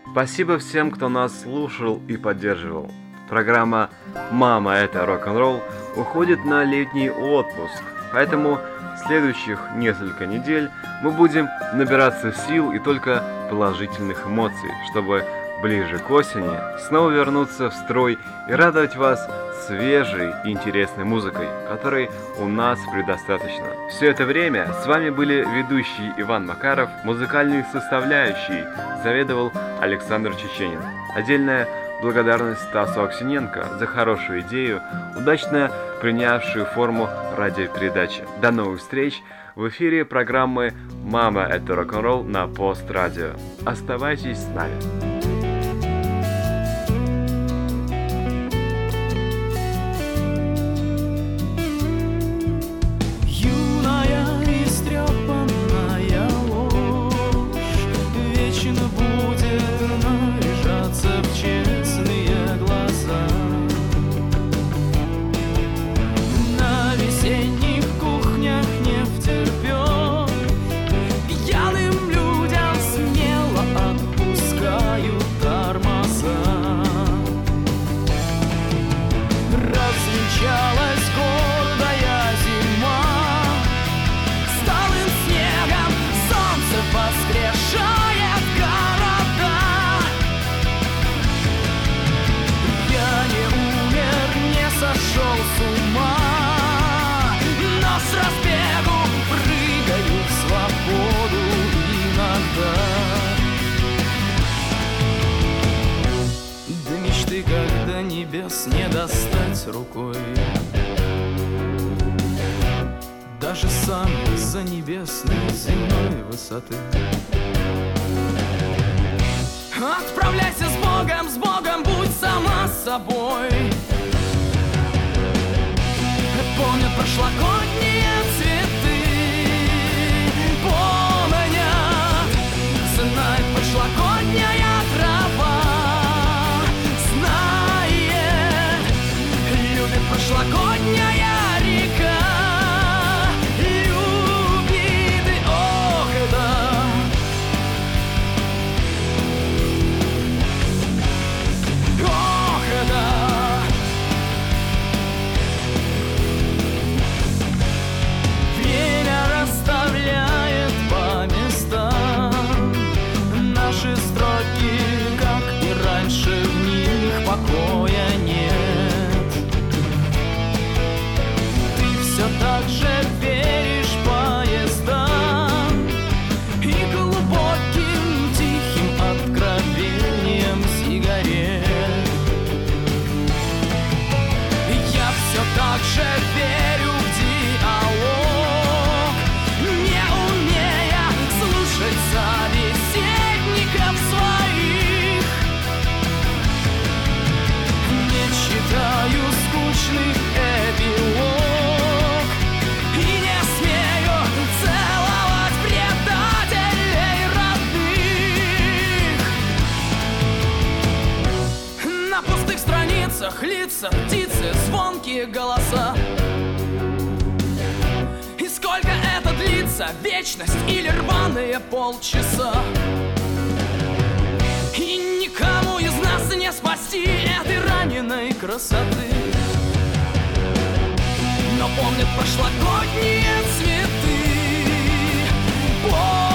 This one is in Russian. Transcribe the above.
Спасибо всем, кто нас слушал и поддерживал. Программа «Мама, это рок-н-ролл» уходит на летний отпуск, поэтому следующих несколько недель мы будем набираться сил и только положительных эмоций, чтобы ближе к осени снова вернуться в строй и радовать вас свежей и интересной музыкой, которой у нас предостаточно. Все это время с вами были ведущий Иван Макаров, музыкальной составляющей заведовал Александр Чеченин. Отдельная благодарность Стасу Аксененко за хорошую идею, удачно принявшую форму радиопередачи. До новых встреч в эфире программы «Мама, это рок-н-ролл» на Пост-радио. Оставайтесь с нами. Небес не достать рукой, даже сам за небесной земной высоты. Отправляйся с Богом, будь сама собой. Помнят прошлогодние цветы, помнят, знает прошлогодняя трава. Прошлогодняя река любит, и ох, да. Ох, да. Время расставляет по местам наши строки, как и раньше, в них покоя нет. Так же веришь поездам и глубоким тихим откровением сигарет. Я все так же верю в диалог, не умея слушать собеседников своих. Не читаю скучных эпилогов, лица, птицы, звонкие голоса. И сколько это длится, вечность или рваные полчаса? И никому из нас не спасти этой раненой красоты. Но помнят прошлогодние цветы.